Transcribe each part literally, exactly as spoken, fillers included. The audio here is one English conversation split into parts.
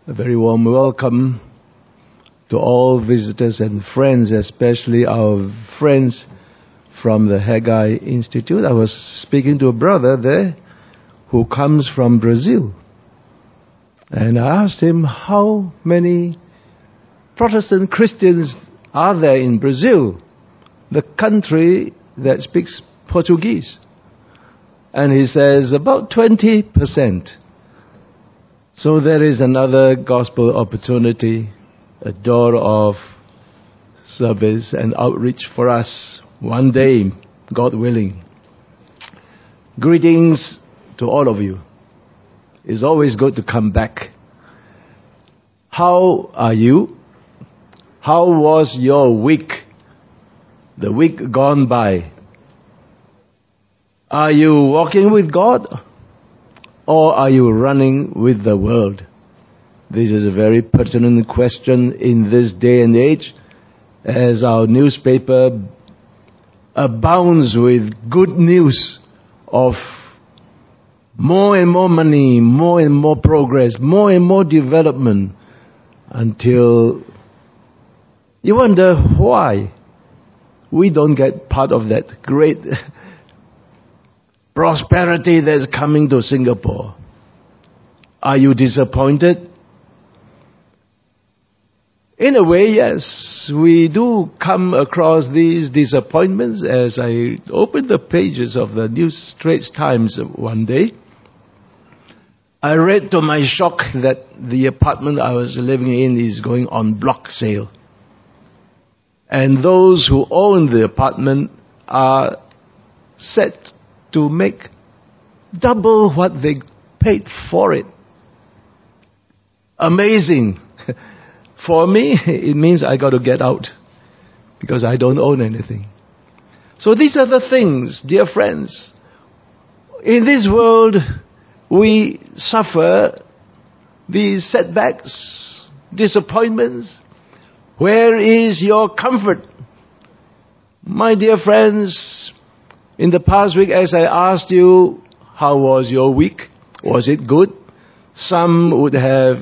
A very warm welcome to all visitors and friends, especially our friends from the Haggai Institute. I was speaking to a brother there who comes from Brazil. And I asked him, how many Protestant Christians are there in Brazil, the country that speaks Portuguese? And he says, about twenty percent. So there is another gospel opportunity, a door of service and outreach for us one day, God willing. Greetings to all of you. It's always good to come back. How are you? How was your week? The week gone by. Are you walking with God? Or are you running with the world? This is a very pertinent question in this day and age, as our newspaper abounds with good news of more and more money, more and more progress, more and more development, until you wonder why we don't get part of that great prosperity that's coming to Singapore. Are you disappointed? In a way, yes. We do come across these disappointments as I opened the pages of the New Straits Times one day. I read to my shock that the apartment I was living in is going on block sale. And those who own the apartment are set to make double what they paid for it. Amazing. For me, it means I got to get out because I don't own anything. So these are the things, dear friends. In this world, we suffer these setbacks, disappointments. Where is your comfort? My dear friends, in the past week, as I asked you, how was your week? Was it good? Some would have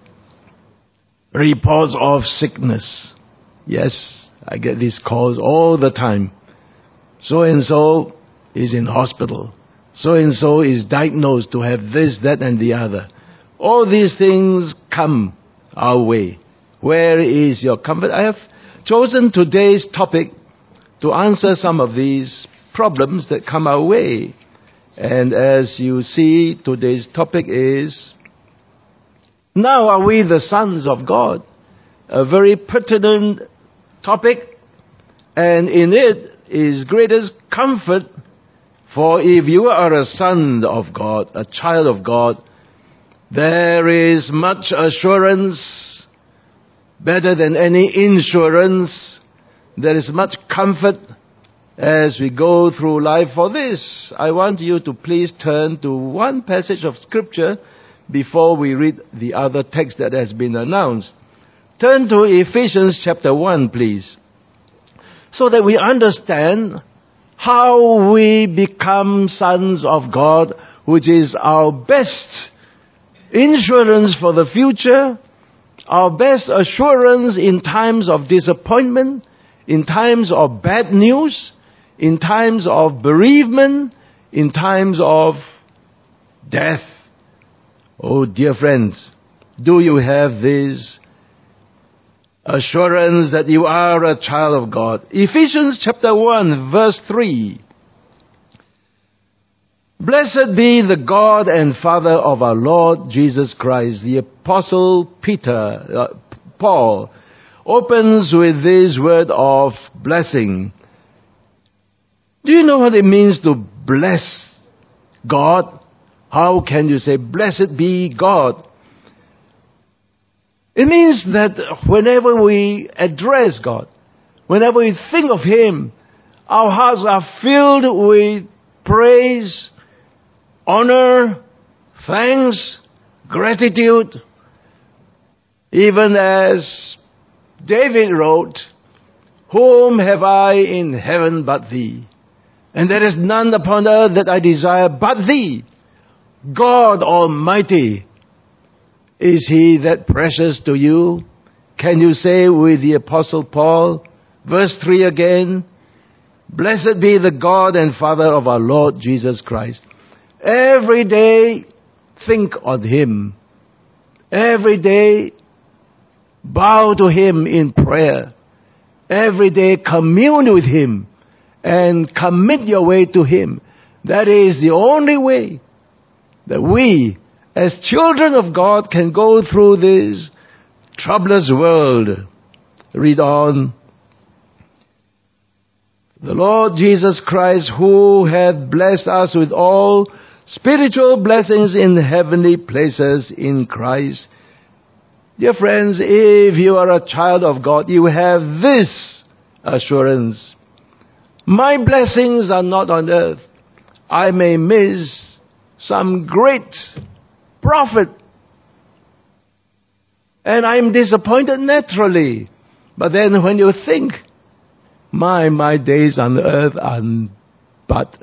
reports of sickness. Yes, I get these calls all the time. So-and-so is in hospital. So-and-so is diagnosed to have this, that, and the other. All these things come our way. Where is your comfort? I have chosen today's topic to answer some of these problems that come our way. And as you see, today's topic is, now are we the sons of God? A very pertinent topic, and in it is greatest comfort. For if you are a son of God, a child of God, there is much assurance, better than any insurance. There is much comfort as we go through life. For this, I want you to please turn to one passage of Scripture before we read the other text that has been announced. Turn to Ephesians chapter one, please, so that we understand how we become sons of God, which is our best insurance for the future, our best assurance in times of disappointment, in times of bad news, in times of bereavement, in times of death. Oh, dear friends, do you have this assurance that you are a child of God? Ephesians chapter one, verse three. Blessed be the God and Father of our Lord Jesus Christ. The Apostle Peter, uh, Paul, opens with this word of blessing. Do you know what it means to bless God? How can you say, blessed be God? It means that whenever we address God, whenever we think of Him, our hearts are filled with praise, honor, thanks, gratitude. Even as David wrote, whom have I in heaven but Thee? And there is none upon earth that I desire but Thee, God Almighty. Is He that precious to you? Can you say with the Apostle Paul, verse three again, blessed be the God and Father of our Lord Jesus Christ. Every day, think on Him. Every day, bow to Him in prayer. Every day, commune with Him and commit your way to Him. That is the only way that we, as children of God, can go through this troublous world. Read on. The Lord Jesus Christ, who hath blessed us with all spiritual blessings in heavenly places in Christ. Dear friends, if you are a child of God, you have this assurance. My blessings are not on earth. I may miss some great prophet, and I'm disappointed naturally. But then when you think, my, my days on earth are but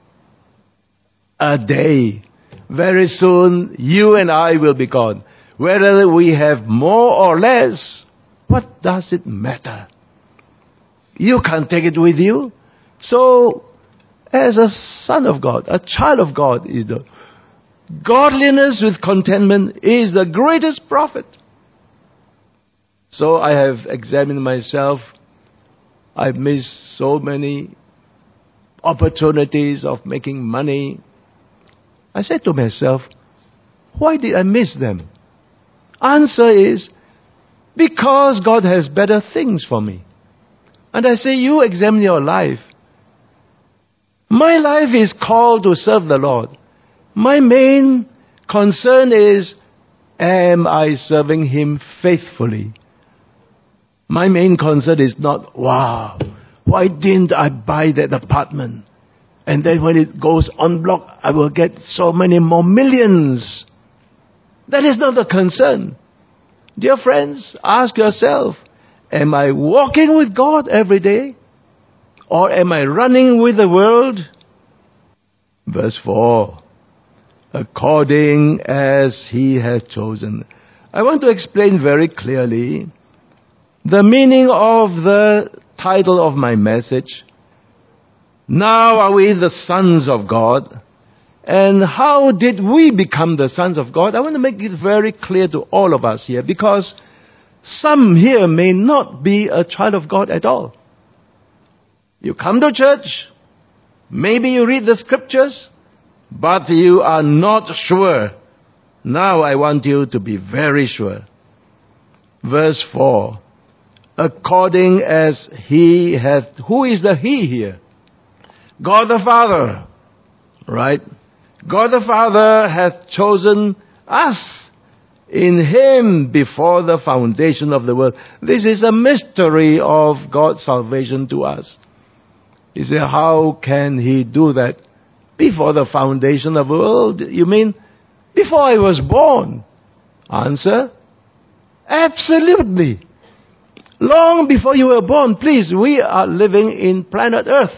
a day. Very soon, you and I will be gone. Whether we have more or less, what does it matter? You can't take it with you. So, as a son of God, a child of God, is the godliness with contentment is the greatest profit. So I have examined myself. I've missed so many opportunities of making money. I said to myself, why did I miss them? Answer is, because God has better things for me. And I say, you examine your life. My life is called to serve the Lord. My main concern is, am I serving Him faithfully? My main concern is not, wow, why didn't I buy that apartment? And then when it goes en bloc, I will get so many more millions. That is not the concern. Dear friends, ask yourself, am I walking with God every day? Or am I running with the world? Verse four. According as He hath chosen. I want to explain very clearly the meaning of the title of my message. Now are we the sons of God? And how did we become the sons of God? I want to make it very clear to all of us here, because some here may not be a child of God at all. You come to church, maybe you read the scriptures, but you are not sure. Now I want you to be very sure. Verse four. According as He hath... Who is the He here? God the Father. Right? God the Father hath chosen us in Him before the foundation of the world. This is a mystery of God's salvation to us. You say, how can He do that? Before the foundation of the world? You mean before I was born? Answer, absolutely. Long before you were born. Please, we are living in planet Earth.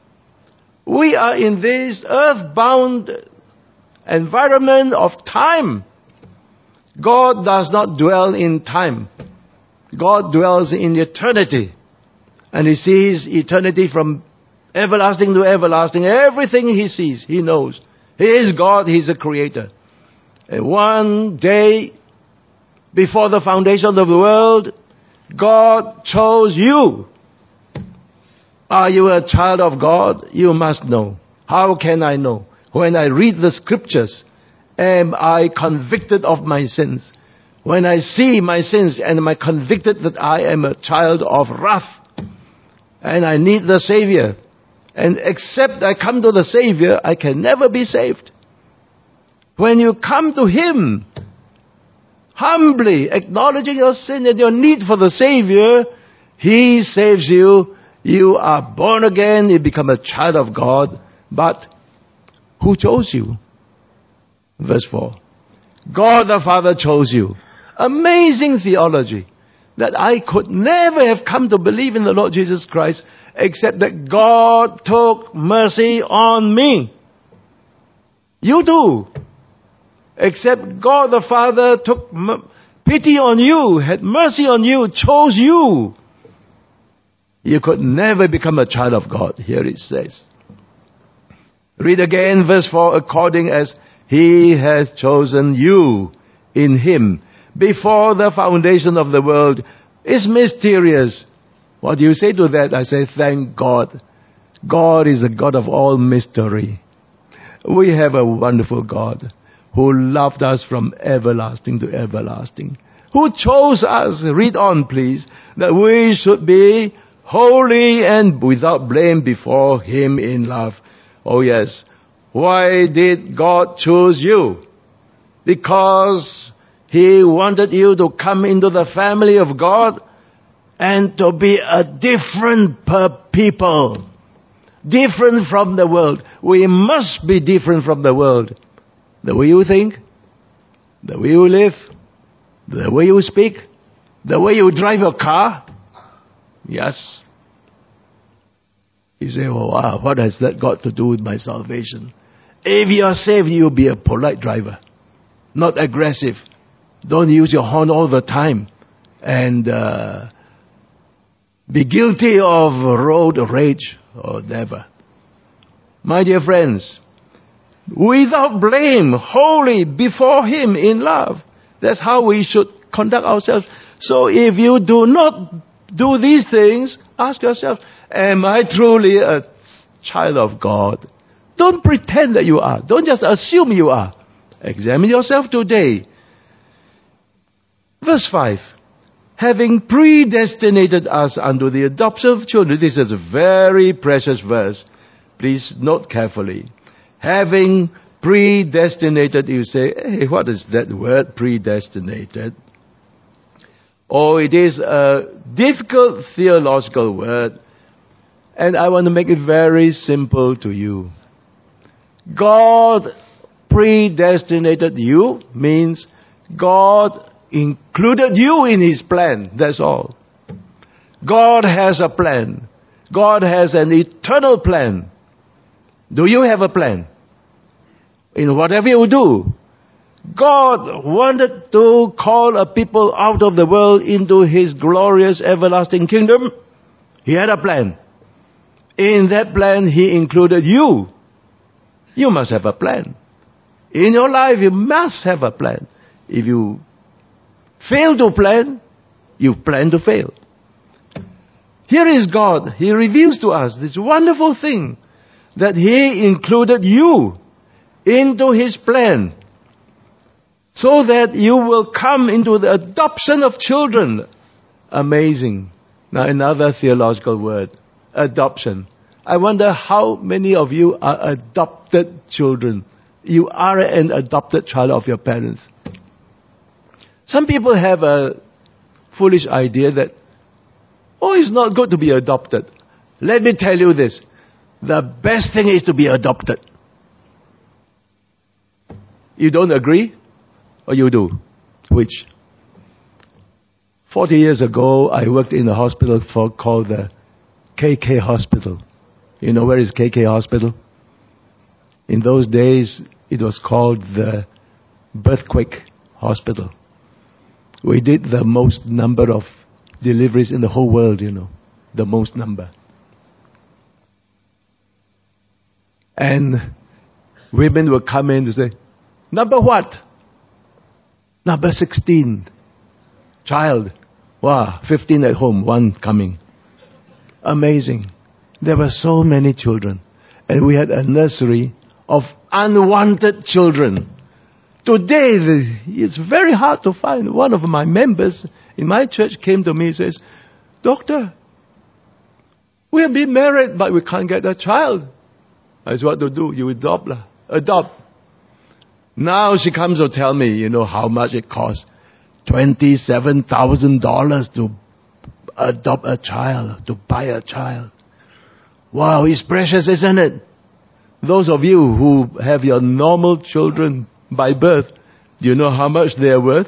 We are in this earth-bound environment of time. God does not dwell in time. God dwells in eternity. And He sees eternity from everlasting to everlasting. Everything He sees, He knows. He is God, He is a creator. And one day, before the foundation of the world, God chose you. Are you a child of God? You must know. How can I know? When I read the scriptures, am I convicted of my sins? When I see my sins, am I convicted that I am a child of wrath? And I need the Savior. And except I come to the Savior, I can never be saved. When you come to Him, humbly acknowledging your sin and your need for the Savior, He saves you. You are born again. You become a child of God. But who chose you? Verse four. God the Father chose you. Amazing theology. That I could never have come to believe in the Lord Jesus Christ except that God took mercy on me. You too. Except God the Father took m- pity on you, had mercy on you, chose you. You could never become a child of God. Here it says. Read again verse four. According as He has chosen you in Him before the foundation of the world. It's mysterious. What do you say to that? I say, thank God. God is the God of all mystery. We have a wonderful God who loved us from everlasting to everlasting. Who chose us, read on please, that we should be holy and without blame before Him in love. Oh yes. Why did God choose you? Because He wanted you to come into the family of God and to be a different per people. Different from the world. We must be different from the world. The way you think, the way you live, the way you speak, the way you drive your car. Yes. You say, oh, wow, what has that got to do with my salvation? If you are saved, you'll be a polite driver. Not aggressive. Don't use your horn all the time. And uh, be guilty of road rage or never. My dear friends, without blame, holy before Him in love. That's how we should conduct ourselves. So if you do not do these things, ask yourself, am I truly a child of God? Don't pretend that you are. Don't just assume you are. Examine yourself today. Verse five. Having predestinated us unto the adoption of children. This is a very precious verse. Please note carefully. Having predestinated, you say, hey, what is that word, predestinated? Oh, it is a difficult theological word. And I want to make it very simple to you. God predestinated you means God included you in His plan. That's all. God has a plan. God has an eternal plan. Do you have a plan? In whatever you do, God wanted to call a people out of the world into His glorious everlasting kingdom. He had a plan. In that plan, He included you. You must have a plan. In your life, you must have a plan. If you fail to plan, you plan to fail. Here is God. He reveals to us this wonderful thing that He included you into His plan so that you will come into the adoption of children. Amazing. Now another theological word, adoption. I wonder how many of you are adopted children. You are an adopted child of your parents. Some people have a foolish idea that, oh, it's not good to be adopted. Let me tell you this. The best thing is to be adopted. You don't agree? Or you do? Which? Forty years ago, I worked in a hospital for, called the K K Hospital. You know where is K K Hospital? In those days, it was called the Birthquake Hospital. We did the most number of deliveries in the whole world, you know. The most number. And women would come in to say, number what? Number sixteen. Child. Wow, fifteen at home, one coming. Amazing. There were so many children. And we had a nursery of unwanted children. Today, it's very hard to find. One of my members in my church came to me and says, Doctor, we have been married, but we can't get a child. I said, what to do? You adopt. Adopt. Now she comes to tell me, you know, how much it costs. twenty-seven thousand dollars to adopt a child, to buy a child. Wow, it's precious, isn't it? Those of you who have your normal children by birth, do you know how much they are worth?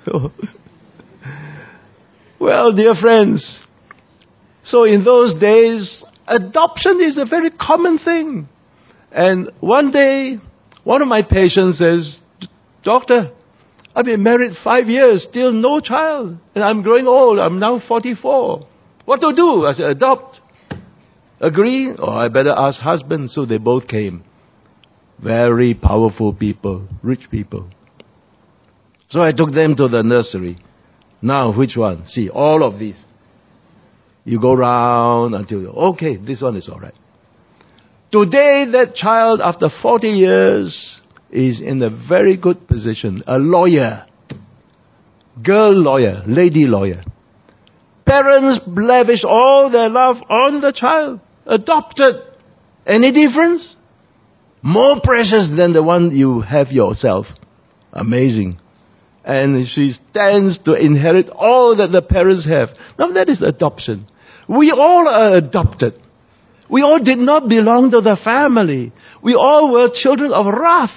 Well, dear friends, so in those days, adoption is a very common thing. And one day, one of my patients says Doctor, I've been married five years, still no child. And I'm growing old. I'm now forty-four. What to do? I said, adopt. Agree? Or I better ask husband. So they both came. Very powerful people, rich people. So I took them to the nursery. Now, which one? See, all of these. You go round until, okay, this one is all right. Today, that child, after forty years, is in a very good position. A lawyer. Girl lawyer. Lady lawyer. Parents lavish all their love on the child. Adopted. Any difference? More precious than the one you have yourself. Amazing. And she stands to inherit all that the parents have. Now that is adoption. We all are adopted. We all did not belong to the family. We all were children of wrath.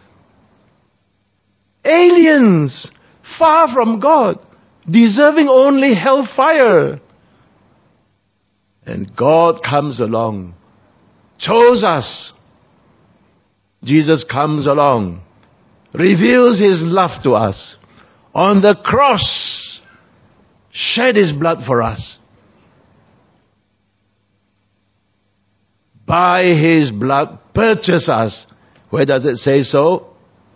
Aliens, far from God, deserving only hellfire. And God comes along, chose us. Jesus comes along, reveals His love to us. On the cross, shed His blood for us. By His blood, purchase us. Where does it say so?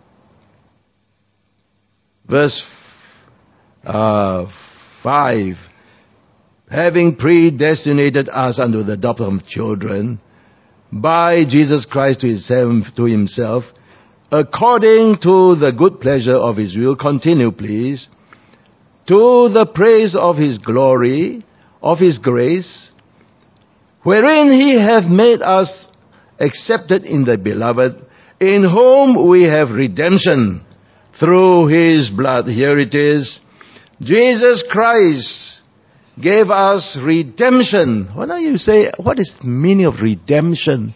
Verse uh, five. Having predestinated us unto the adoption of children, by Jesus Christ to Himself, according to the good pleasure of His will, continue please, to the praise of His glory, of His grace, wherein He hath made us accepted in the Beloved, in whom we have redemption through His blood. Here it is. Jesus Christ gave us redemption. Why don't you say, what is the meaning of redemption?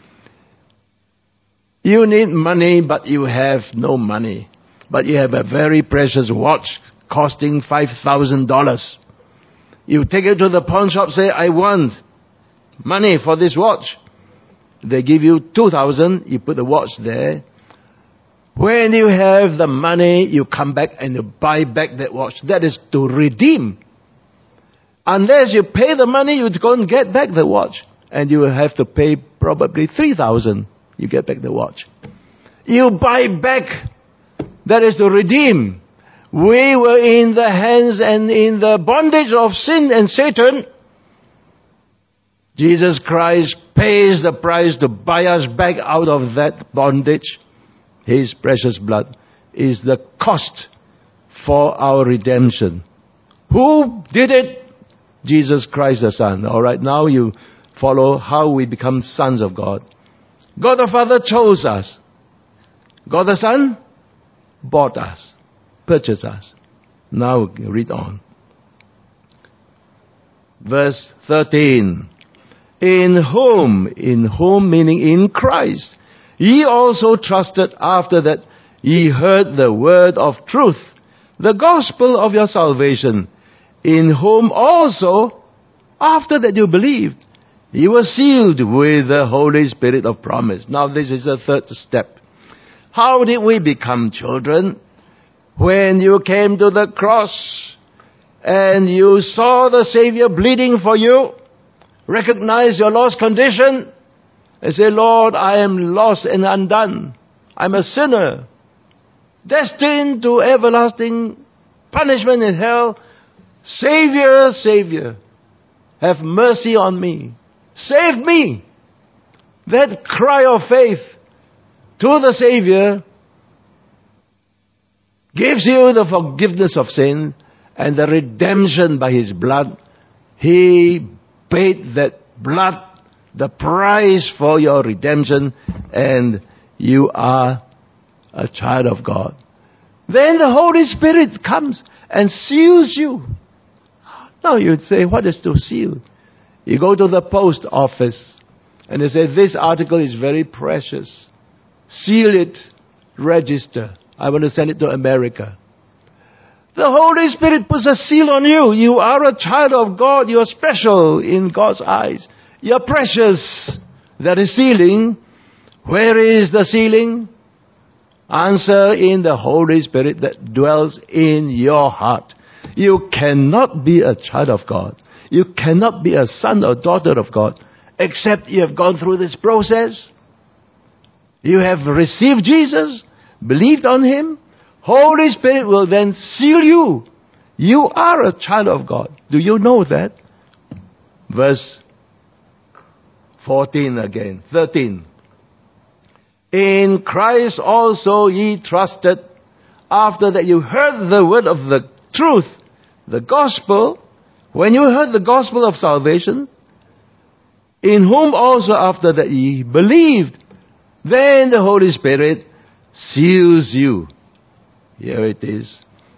You need money, but you have no money. But you have a very precious watch costing five thousand dollars. You take it to the pawn shop, say, I want money for this watch. They give you two thousand dollars, you put the watch there. When you have the money, you come back and you buy back that watch. That is to redeem. Unless you pay the money, you can't get back the watch. And you will have to pay probably three thousand dollars. You get back the watch. You buy back. That is to redeem. We were in the hands and in the bondage of sin and Satan. Jesus Christ pays the price to buy us back out of that bondage. His precious blood is the cost for our redemption. Who did it? Jesus Christ the Son. All right, now you follow how we become sons of God. God the Father chose us. God the Son bought us, purchased us. Now read on. Verse thirteen. In whom, in whom meaning in Christ, ye also trusted after that ye heard the word of truth, the gospel of your salvation, in whom also, after that you believed, you were sealed with the Holy Spirit of promise. Now this is the third step. How did we become children? When you came to the cross and you saw the Savior bleeding for you, recognize your lost condition, and say, Lord, I am lost and undone. I'm a sinner, destined to everlasting punishment in hell. Savior, Savior, have mercy on me. Save me. That cry of faith to the Savior gives you the forgiveness of sin and the redemption by His blood. He paid that blood, the price for your redemption, and you are a child of God. Then the Holy Spirit comes and seals you. Now you'd say, what is to seal? You go to the post office and they say, this article is very precious. Seal it, register. I want to send it to America. The Holy Spirit puts a seal on you. You are a child of God. You are special in God's eyes. You are precious. That is sealing. Where is the sealing? Answer: in the Holy Spirit that dwells in your heart. You cannot be a child of God. You cannot be a son or daughter of God except you have gone through this process. You have received Jesus, believed on Him. Holy Spirit will then seal you. You are a child of God. Do you know that? Verse fourteen again, thirteen. In Christ also ye trusted, after that you heard the word of the truth, the gospel. When you heard the gospel of salvation, in whom also after that ye believed, then the Holy Spirit seals you. Here it is.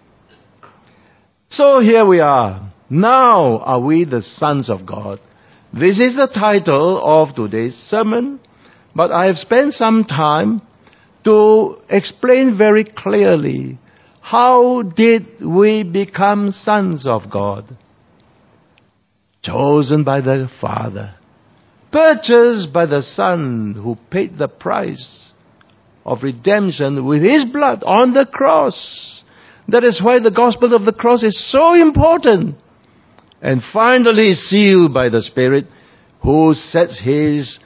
So here we are. Now are we the sons of God. This is the title of today's sermon. But I have spent some time to explain very clearly, how did we become sons of God? Chosen by the Father. Purchased by the Son who paid the price of redemption with His blood on the cross. That is why the gospel of the cross is so important. And finally sealed by the Spirit who sets His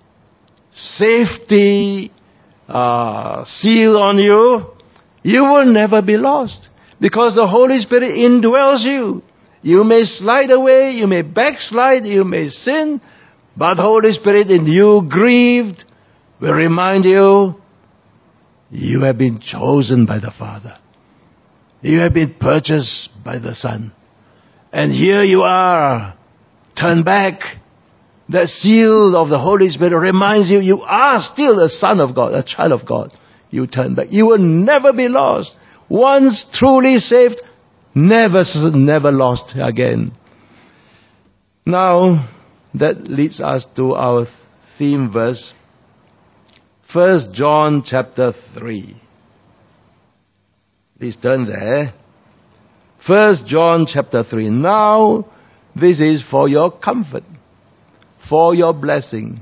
safety uh, seal on you. You will never be lost because the Holy Spirit indwells you. You may slide away, you may backslide, you may sin, but Holy Spirit in you, grieved, will remind you, you have been chosen by the Father. You have been purchased by the Son. And here you are. Turn back. The seal of the Holy Spirit reminds you, you are still a son of God, a child of God. You turn back. You will never be lost. Once truly saved, never, never lost again. Now, that leads us to our theme verse. First John chapter three. Please turn there. First John chapter three. Now, this is for your comfort, for your blessing.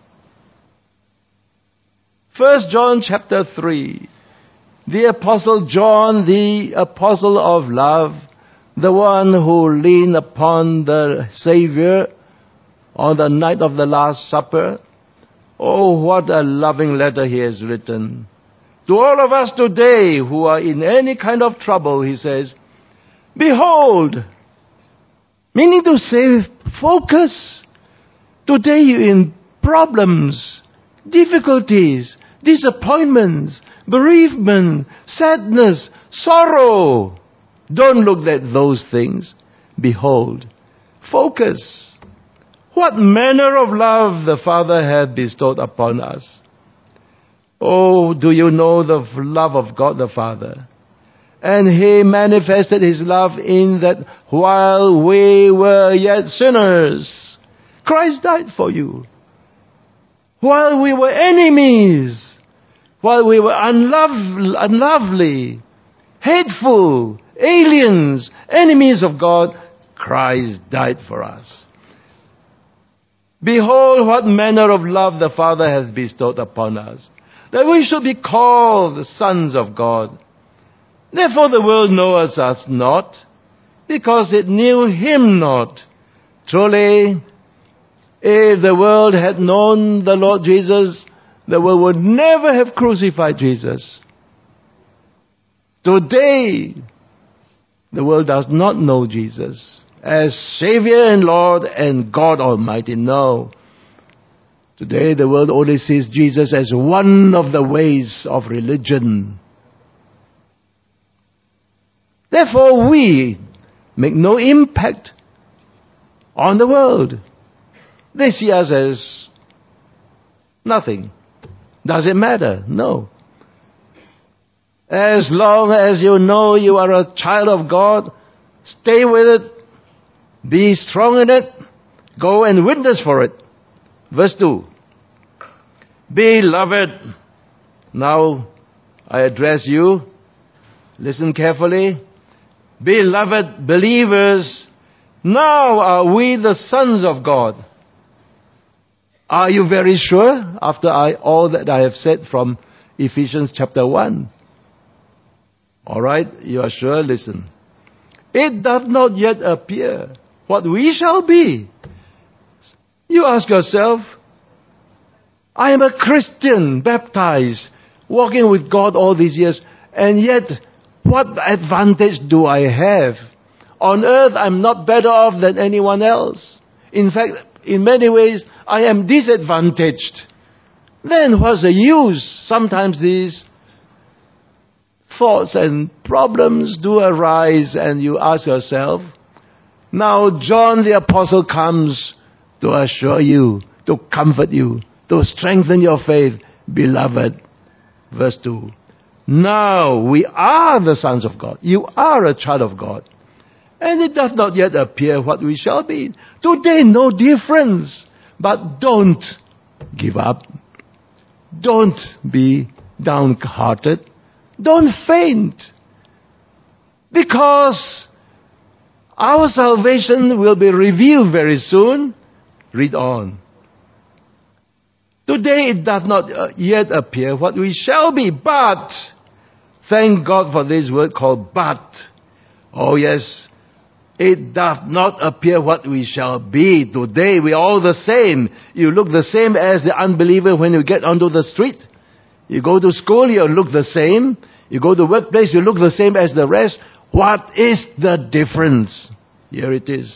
First John chapter three. The Apostle John, the apostle of love, the one who leaned upon the Savior on the night of the Last Supper. Oh, what a loving letter he has written. To all of us today who are in any kind of trouble, he says, behold, meaning to say, focus. Today you're in problems, difficulties, disappointments, bereavement, sadness, sorrow. Don't look at those things. Behold, focus. What manner of love the Father hath bestowed upon us. Oh, do you know the love of God the Father? And He manifested His love in that while we were yet sinners, Christ died for you. While we were enemies, while we were unlov- unlovely, hateful, aliens, enemies of God, Christ died for us. Behold, what manner of love the Father hath bestowed upon us, that we should be called the sons of God. Therefore the world knoweth us not, because it knew Him not. Truly, if the world had known the Lord Jesus, the world would never have crucified Jesus. Today, the world does not know Jesus as Savior and Lord and God Almighty. No. Today, the world only sees Jesus as one of the ways of religion. Therefore, we make no impact on the world. They see us as nothing. Does it matter? No. As long as you know you are a child of God, stay with it. Be strong in it. Go and witness for it. Verse two. Beloved, now I address you. Listen carefully. Beloved believers, now are we the sons of God. Are you very sure after I, all that I have said from Ephesians chapter one. All right, you are sure? Listen. It doth not yet appear what we shall be. You ask yourself, I am a Christian, baptized, walking with God all these years, and yet what advantage do I have? On earth, I'm not better off than anyone else. In fact, in many ways, I am disadvantaged. Then what's the use? Sometimes these thoughts and problems do arise, and you ask yourself, now John the Apostle comes to assure you, to comfort you, to strengthen your faith. Beloved, verse two, now we are the sons of God. You are a child of God. And it doth not yet appear what we shall be. Today, no difference. But don't give up. Don't be downhearted. Don't faint. Because our salvation will be revealed very soon. Read on. Today it doth not yet appear what we shall be, but, thank God for this word called but. Oh yes, it doth not appear what we shall be. Today we are all the same. You look the same as the unbeliever when you get onto the street. You go to school, you look the same. You go to workplace, you look the same as the rest. What is the difference? Here it is.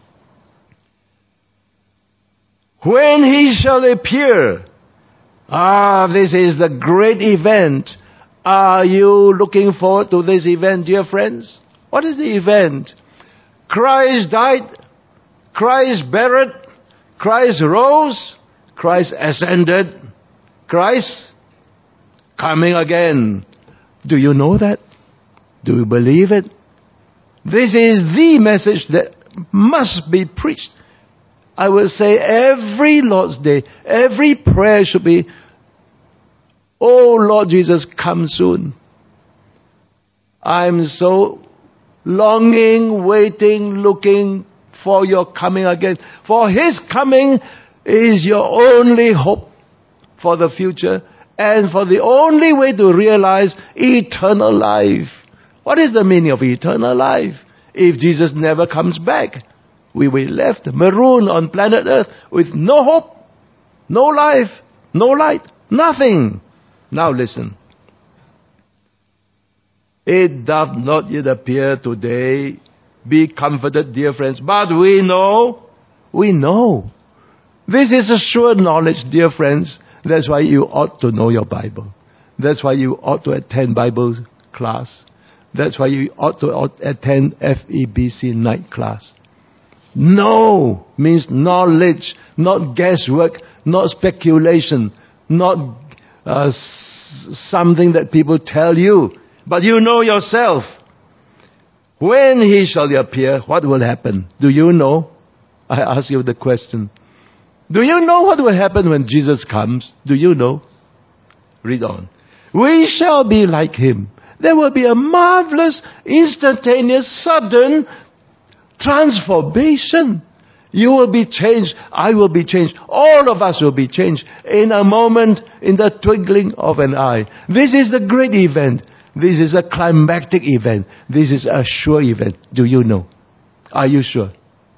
When he shall appear. Ah, this is the great event. Are you looking forward to this event, dear friends? What is the event? Christ died, Christ buried, Christ rose, Christ ascended, Christ coming again. Do you know that? Do you believe it? This is the message that must be preached. I will say every Lord's Day, every prayer should be, oh Lord Jesus, come soon. I'm so longing, waiting, looking for your coming again. For His coming is your only hope for the future and for the only way to realize eternal life. What is the meaning of eternal life? If Jesus never comes back, we will be left marooned on planet Earth with no hope, no life, no light, nothing. Now listen. It doth not yet appear today. Be comforted, dear friends. But we know, we know. This is a sure knowledge, dear friends. That's why you ought to know your Bible. That's why you ought to attend Bible class. That's why you ought to attend F E B C night class. Know means knowledge, not guesswork, not speculation, not uh, s- something that people tell you. But you know yourself. When He shall appear, what will happen? Do you know? I ask you the question. Do you know what will happen when Jesus comes? Do you know? Read on. We shall be like Him. There will be a marvelous, instantaneous, sudden transformation. You will be changed. I will be changed. All of us will be changed in a moment, in the twinkling of an eye. This is the great event. This is a climactic event. This is a sure event. Do you know? Are you sure?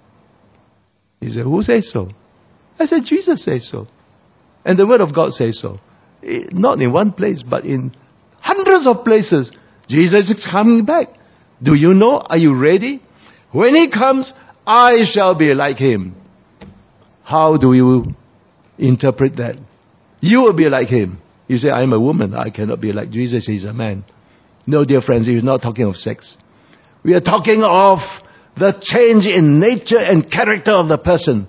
He said, who says so? I said, Jesus says so. And the Word of God says so. Not in one place, but in hundreds of places. Jesus is coming back. Do you know? Are you ready? When He comes, I shall be like Him. How do you interpret that? You will be like Him. You say, I am a woman. I cannot be like Jesus. He's a man. No, dear friends, He's not talking of sex. We are talking of the change in nature and character of the person.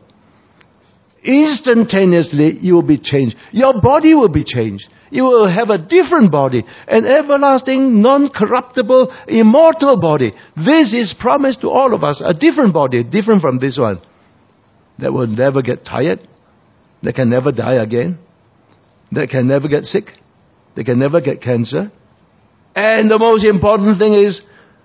Instantaneously, you will be changed. Your body will be changed. You will have a different body, an everlasting, non-corruptible, immortal body. This is promised to all of us, a different body, different from this one, that will never get tired, that can never die again, that can never get sick, that can never get cancer. And the most important thing is,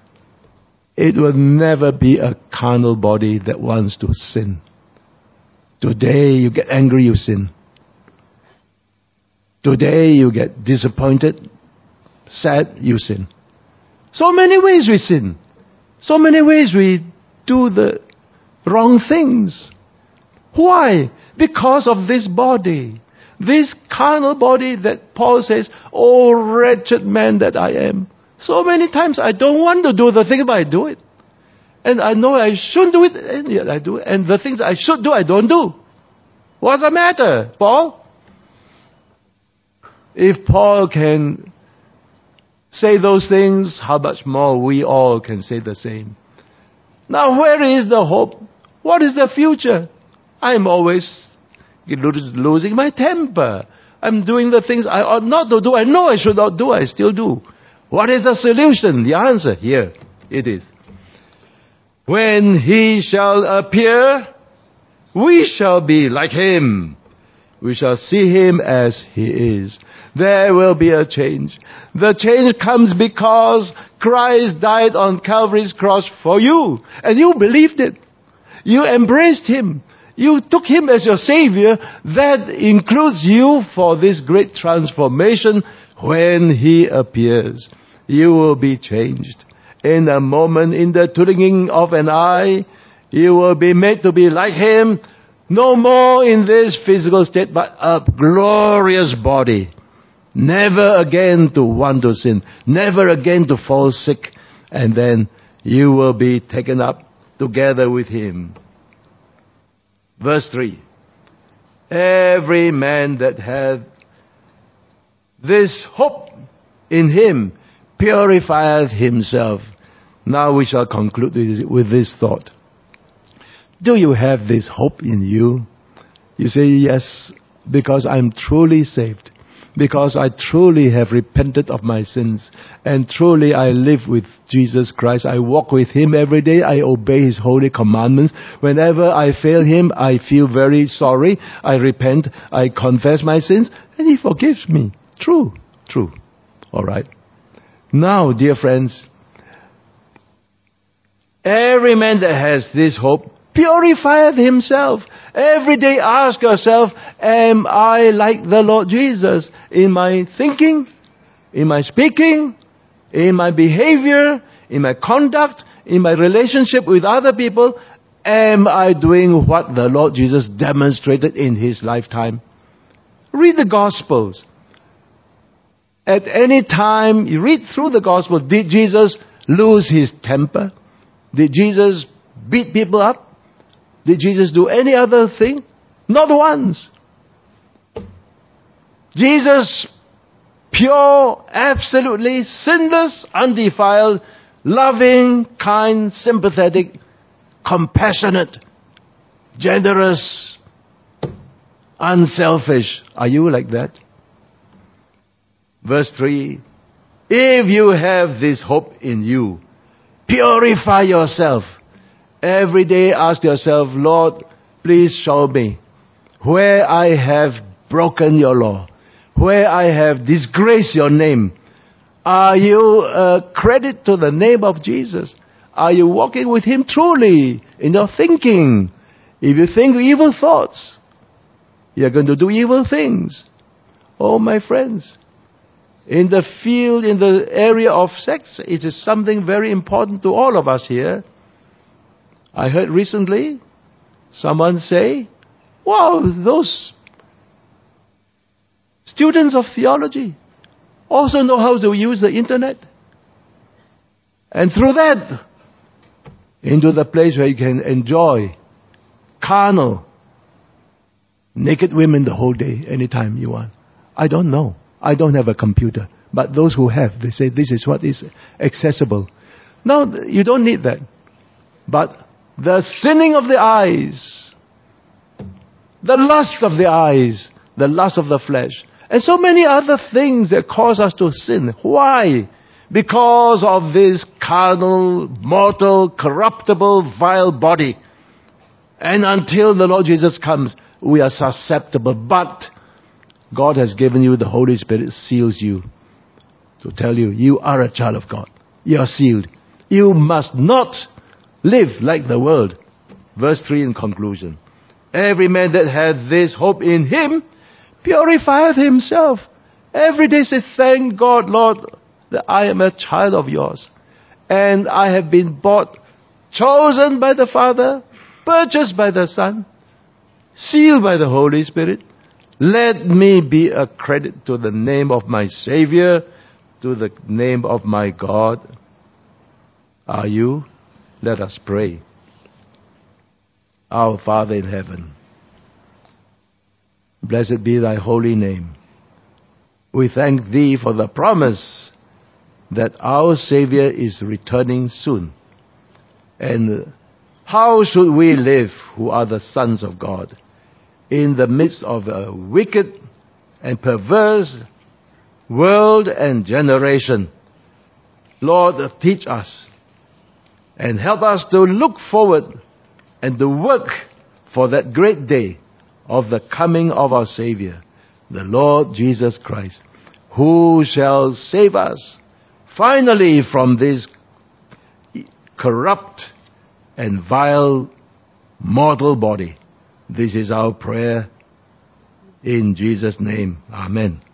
it will never be a carnal body that wants to sin. Today, you get angry, you sin. Today you get disappointed, sad, you sin. So many ways we sin. So many ways we do the wrong things. Why? Because of this body. This carnal body that Paul says, "Oh, wretched man that I am." So many times I don't want to do the thing, but I do it. And I know I shouldn't do it, and yet I do it. And the things I should do, I don't do. What's the matter, Paul? If Paul can say those things, how much more we all can say the same. Now, where is the hope? What is the future? I'm always losing my temper. I'm doing the things I ought not to do. I know I should not do. I still do. What is the solution? The answer, here it is. When he shall appear, we shall be like him. We shall see him as he is. There will be a change. The change comes because Christ died on Calvary's cross for you. And you believed it. You embraced him. You took him as your Savior. That includes you for this great transformation. When he appears, you will be changed. In a moment, in the twinkling of an eye, you will be made to be like him. No more in this physical state, but a glorious body. Never again to want to sin. Never again to fall sick. And then you will be taken up together with him. Verse three. Every man that hath this hope in him purifieth himself. Now we shall conclude with this thought. Do you have this hope in you? You say, yes, because I'm truly saved. Because I truly have repented of my sins. And truly I live with Jesus Christ. I walk with him every day. I obey his holy commandments. Whenever I fail him, I feel very sorry. I repent. I confess my sins. And he forgives me. True. True. All right. Now, dear friends, every man that has this hope purifieth himself. Every day ask yourself, am I like the Lord Jesus in my thinking, in my speaking, in my behavior, in my conduct, in my relationship with other people? Am I doing what the Lord Jesus demonstrated in his lifetime? Read the Gospels. At any time you read through the Gospel, did Jesus lose his temper? Did Jesus beat people up? Did Jesus do any other thing? Not once. Jesus, pure, absolutely sinless, undefiled, loving, kind, sympathetic, compassionate, generous, unselfish. Are you like that? Verse three. If you have this hope in you, purify yourself. Every day ask yourself, Lord, please show me where I have broken your law, where I have disgraced your name. Are you a credit to the name of Jesus? Are you walking with him truly in your thinking? If you think evil thoughts, you're going to do evil things. Oh, my friends, in the field, in the area of sex, it is something very important to all of us here. I heard recently someone say, wow, those students of theology also know how to use the internet. And through that, into the place where you can enjoy carnal, naked women the whole day, anytime you want. I don't know. I don't have a computer. But those who have, they say this is what is accessible. No, you don't need that. But the sinning of the eyes, the lust of the eyes, the lust of the flesh, and so many other things that cause us to sin. Why? Because of this carnal, mortal, corruptible, vile body. And until the Lord Jesus comes, we are susceptible. But God has given you the Holy Spirit, seals you to tell you, you are a child of God. You are sealed. You must not live like the world. Verse three in conclusion. Every man that hath this hope in him purifieth himself. Every day say, thank God, Lord, that I am a child of yours. And I have been bought, chosen by the Father, purchased by the Son, sealed by the Holy Spirit. Let me be a credit to the name of my Savior, to the name of my God. Are you? Let us pray. Our Father in heaven, blessed be thy holy name. We thank thee for the promise that our Savior is returning soon. And how should we live, who are the sons of God, in the midst of a wicked and perverse world and generation? Lord, teach us and help us to look forward and to work for that great day of the coming of our Savior, the Lord Jesus Christ, who shall save us finally from this corrupt and vile mortal body. This is our prayer in Jesus' name. Amen.